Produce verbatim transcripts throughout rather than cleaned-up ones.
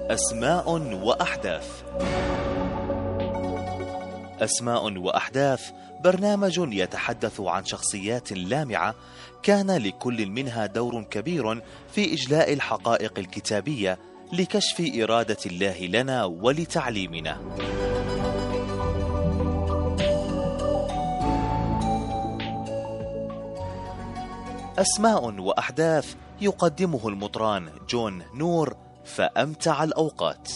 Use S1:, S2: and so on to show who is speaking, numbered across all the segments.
S1: أسماء وأحداث. أسماء وأحداث برنامج يتحدث عن شخصيات لامعة كان لكل منها دور كبير في إجلاء الحقائق الكتابية لكشف إرادة الله لنا ولتعليمنا. أسماء وأحداث يقدمه المطران جون نور، فأمتع الأوقات.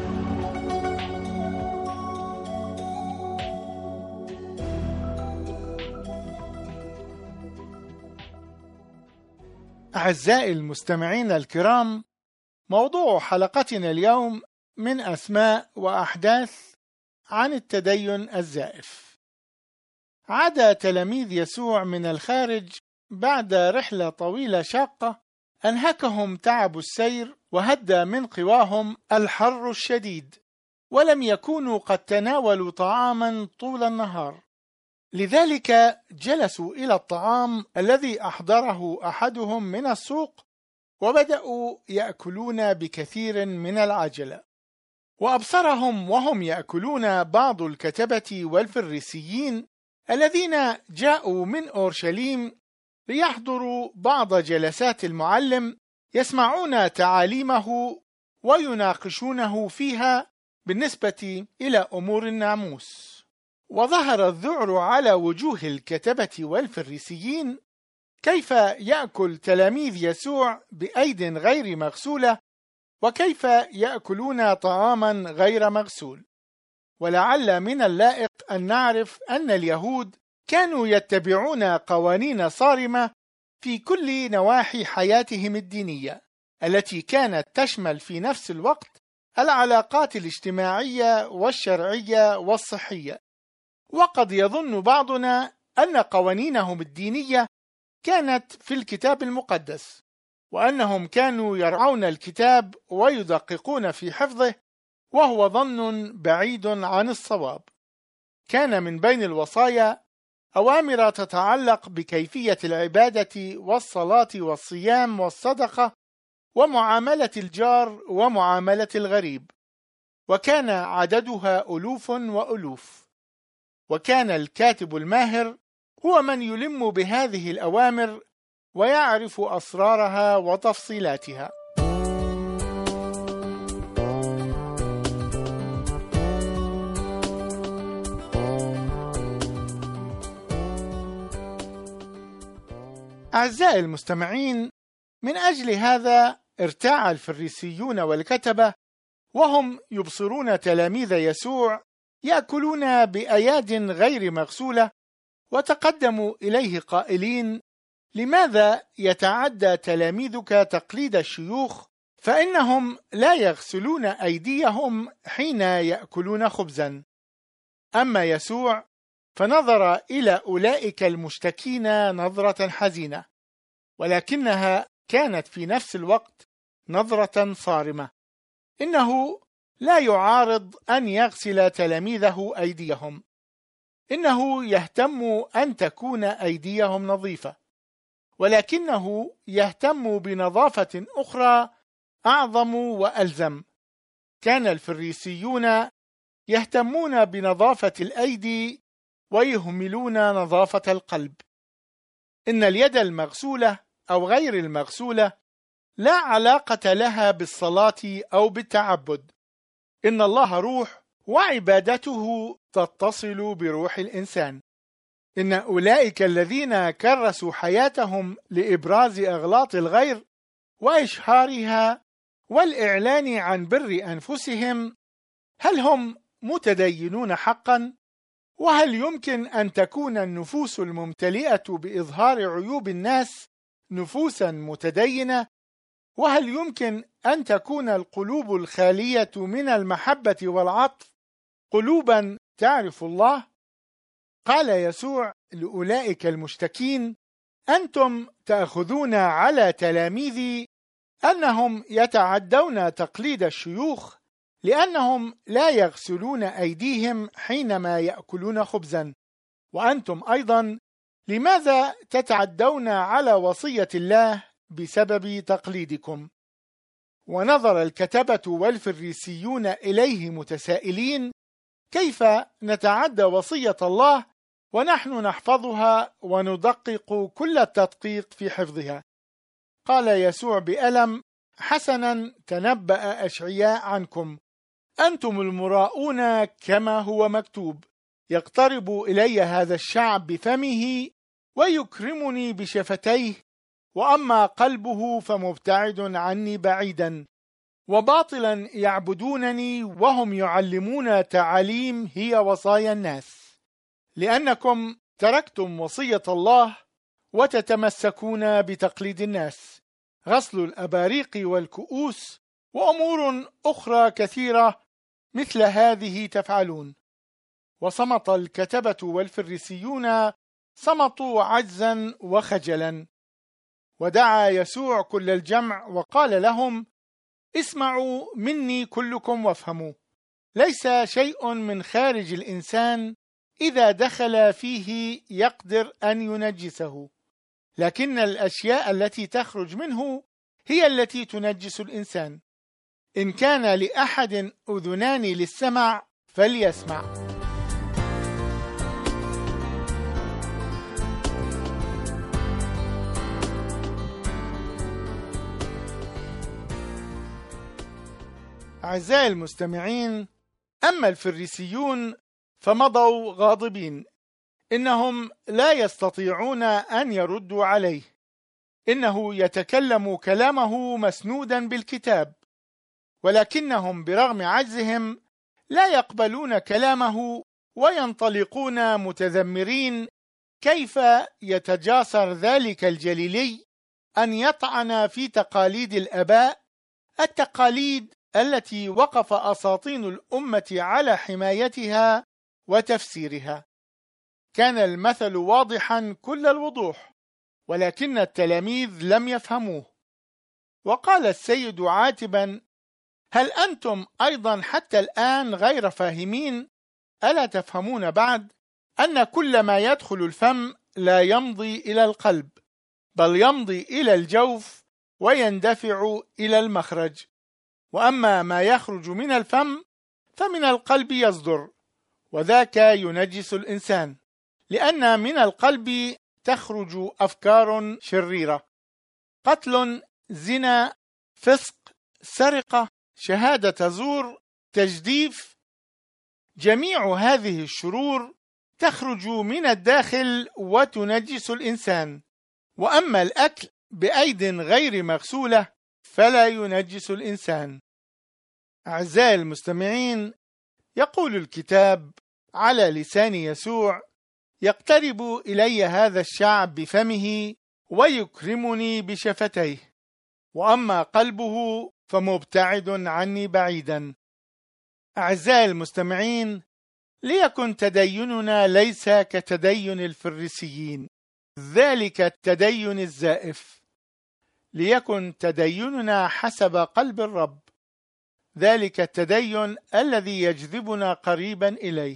S2: أعزائي المستمعين الكرام، موضوع حلقتنا اليوم من أسماء وأحداث عن التدين الزائف. عاد تلاميذ يسوع من الخارج بعد رحلة طويلة شاقة أنهكهم تعب السير وهدى من قواهم الحر الشديد، ولم يكونوا قد تناولوا طعاما طول النهار، لذلك جلسوا إلى الطعام الذي أحضره أحدهم من السوق وبدأوا يأكلون بكثير من العجلة. وأبصرهم وهم يأكلون بعض الكتبة والفريسيين الذين جاءوا من أورشليم ليحضروا بعض جلسات المعلم، يسمعون تعاليمه ويناقشونه فيها بالنسبة إلى أمور الناموس. وظهر الذعر على وجوه الكتبة والفريسيين كيف يأكل تلاميذ يسوع بأيد غير مغسولة، وكيف يأكلون طعاما غير مغسول. ولعل من اللائق أن نعرف أن اليهود كانوا يتبعون قوانين صارمة في كل نواحي حياتهم الدينية، التي كانت تشمل في نفس الوقت العلاقات الاجتماعية والشرعية والصحية. وقد يظن بعضنا أن قوانينهم الدينية كانت في الكتاب المقدس، وأنهم كانوا يرعون الكتاب ويدققون في حفظه، وهو ظن بعيد عن الصواب. كان من بين الوصايا أوامر تتعلق بكيفية العبادة والصلاة والصيام والصدقة ومعاملة الجار ومعاملة الغريب، وكان عددها ألوف وألوف. وكان الكاتب الماهر هو من يلم بهذه الأوامر ويعرف أسرارها وتفصيلاتها. أعزائي المستمعين، من أجل هذا ارتاع الفريسيون والكتبة وهم يبصرون تلاميذ يسوع يأكلون بأياد غير مغسولة، وتقدموا إليه قائلين: لماذا يتعدى تلاميذك تقليد الشيوخ، فإنهم لا يغسلون أيديهم حين يأكلون خبزا؟ أما يسوع فنظر إلى أولئك المشتكين نظرة حزينة، ولكنها كانت في نفس الوقت نظرة صارمة. إنه لا يعارض أن يغسل تلاميذه أيديهم، إنه يهتم أن تكون أيديهم نظيفة، ولكنه يهتم بنظافة أخرى أعظم وألزم. كان الفريسيون يهتمون بنظافة الأيدي ويهملون نظافة القلب. إن اليد المغسولة أو غير المغسولة لا علاقة لها بالصلاة أو بالتعبد. إن الله روح، وعبادته تتصل بروح الإنسان. إن أولئك الذين كرسوا حياتهم لإبراز أغلاط الغير وإشهارها والإعلان عن بر أنفسهم، هل هم متدينون حقا؟ وهل يمكن أن تكون النفوس الممتلئة بإظهار عيوب الناس نفوسا متدينة؟ وهل يمكن أن تكون القلوب الخالية من المحبة والعطف قلوبا تعرف الله؟ قال يسوع لأولئك المشتكين: أنتم تأخذون على تلاميذي أنهم يتعدون تقليد الشيوخ، لأنهم لا يغسلون أيديهم حينما يأكلون خبزا، وأنتم أيضا لماذا تتعدون على وصية الله بسبب تقليدكم؟ ونظر الكتبة والفريسيون إليه متسائلين: كيف نتعدى وصية الله ونحن نحفظها وندقق كل التدقيق في حفظها؟ قال يسوع بألم: حسنا تنبأ أشعياء عنكم، أنتم المراؤون كما هو مكتوب: يقترب إلي هذا الشعب بفمه ويكرمني بشفتيه، وأما قلبه فمبتعد عني بعيدا، وباطلا يعبدونني وهم يعلمون تعاليم هي وصايا الناس، لأنكم تركتم وصية الله وتتمسكون بتقليد الناس، غسل الأباريق والكؤوس وأمور أخرى كثيرة مثل هذه تفعلون. وصمت الكتبة والفريسيون، صمتوا عجزا وخجلا. ودعا يسوع كل الجمع وقال لهم: اسمعوا مني كلكم وافهموا، ليس شيء من خارج الإنسان إذا دخل فيه يقدر أن ينجسه، لكن الأشياء التي تخرج منه هي التي تنجس الإنسان. إن كان لأحد أذنان للسمع فليسمع. أعزائي المستمعين، أما الفريسيون فمضوا غاضبين، إنهم لا يستطيعون أن يردوا عليه، إنه يتكلم كلامه مسنودا بالكتاب، ولكنهم برغم عجزهم لا يقبلون كلامه وينطلقون متذمرين كيف يتجاسر ذلك الجليلي أن يطعن في تقاليد الآباء، التقاليد التي وقف أساطين الأمة على حمايتها وتفسيرها. كان المثل واضحا كل الوضوح، ولكن التلاميذ لم يفهموه. وقال السيد عاتبا: هل أنتم أيضا حتى الآن غير فاهمين؟ ألا تفهمون بعد أن كل ما يدخل الفم لا يمضي إلى القلب، بل يمضي إلى الجوف ويندفع إلى المخرج؟ وأما ما يخرج من الفم فمن القلب يصدر، وذاك ينجس الإنسان، لأن من القلب تخرج أفكار شريرة: قتل، زنا، فسق، سرقة، شهادة زور، تجديف. جميع هذه الشرور تخرج من الداخل وتنجس الإنسان. وأما الأكل بأيد غير مغسولة فلا ينجس الإنسان. أعزائي المستمعين، يقول الكتاب على لسان يسوع: يقترب إلي هذا الشعب بفمه ويكرمني بشفتيه، وأما قلبه فمبتعد عني بعيدا. أعزائي المستمعين، ليكن تديننا ليس كتدين الفريسيين، ذلك التدين الزائف، ليكن تديننا حسب قلب الرب، ذلك التدين الذي يجذبنا قريبا إليه.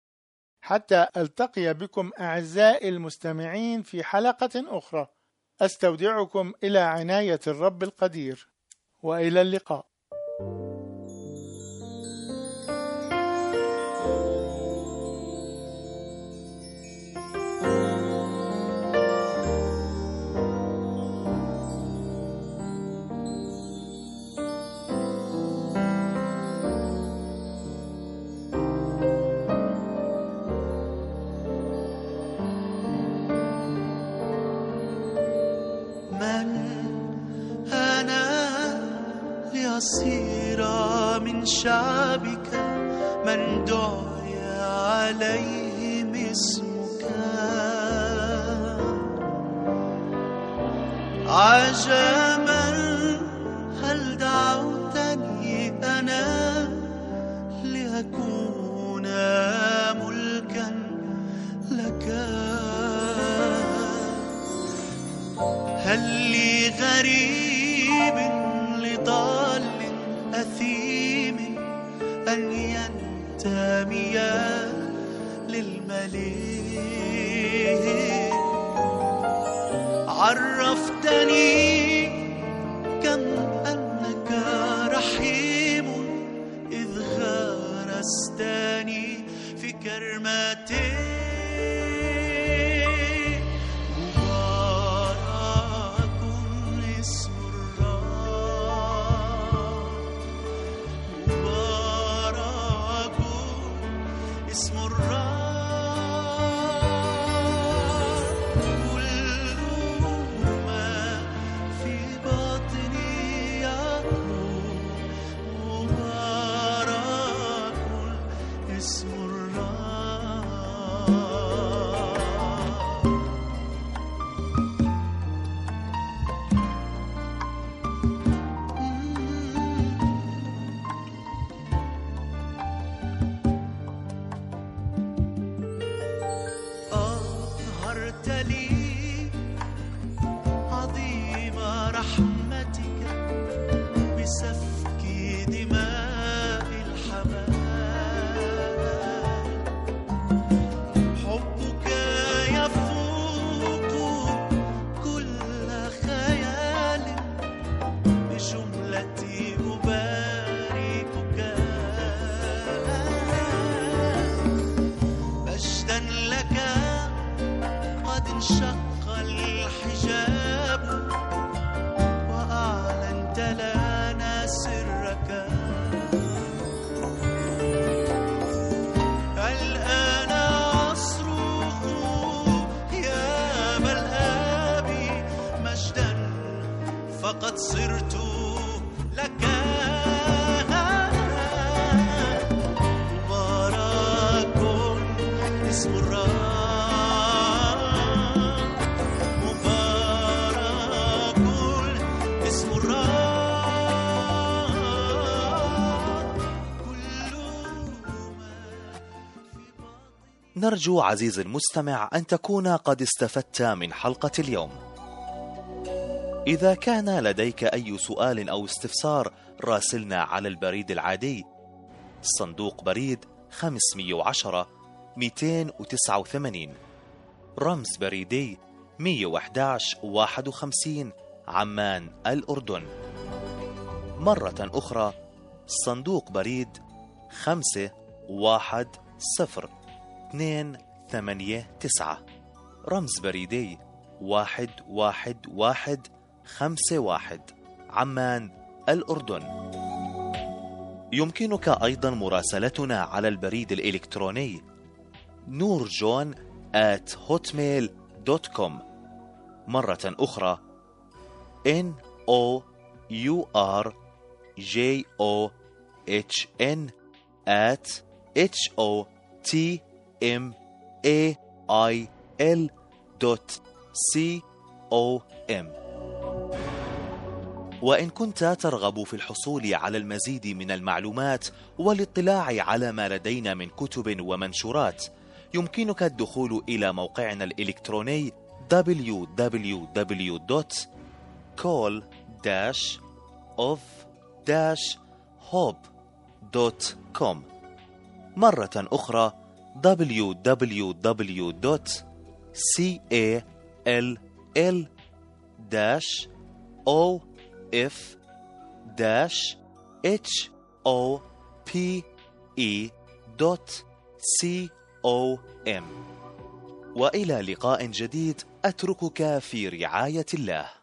S2: حتى ألتقي بكم أعزائي المستمعين في حلقة أخرى، أستودعكم إلى عناية الرب القدير، وإلى اللقاء.
S3: أصير من شعبك من دعي عليهم اسمك، عجبا هل دعوتني أنا لأكون ملكا لك؟ هل لي غريب لضال أثيم أن ينتمي للملك؟ عرفتني كم أنك رحمتك بسفك دماء الحمام، حبك يفوق كل خيال بجملتي أباركك. مجدا لك قد انشق الحجاب وأعلنت لنا سرك. الآن أصرخ يا أبا الآب مجدا فقد صرت لك. مبارك اسم الرب، مبارك اسم الرب. كل ما في باطني.
S1: نرجو عزيزي المستمع أن تكون قد استفدت من حلقة اليوم. إذا كان لديك أي سؤال أو استفسار راسلنا على البريد العادي صندوق بريد خمسمئة وعشرة مئتين وتسعة وثمانين، رمز بريدي مئة وأحد عشر واحد وخمسين، عمان الأردن. مرة أخرى صندوق بريد خمسة واحد صفر اثنين ثمانية تسعة، رمز بريدي واحد واحد واحد خمسة واحد، عمان الأردن. يمكنك أيضا مراسلتنا على البريد الإلكتروني نورجون آت هوتميل دوت كوم. مرة أخرى N O U R J O H N at H O T M A I L dot C O M. وإن كنت ترغب في الحصول على المزيد من المعلومات والاطلاع على ما لدينا من كتب ومنشورات، يمكنك الدخول إلى موقعنا الإلكتروني دبليو دبليو دبليو دوت كول داش أوف داش هوب دوت كوم. مرة أخرى دبليو دبليو دبليو دوت كول داش أو إف داش إتش أو بي إي دوت سي أو إم. وإلى لقاء جديد، أتركك في رعاية الله.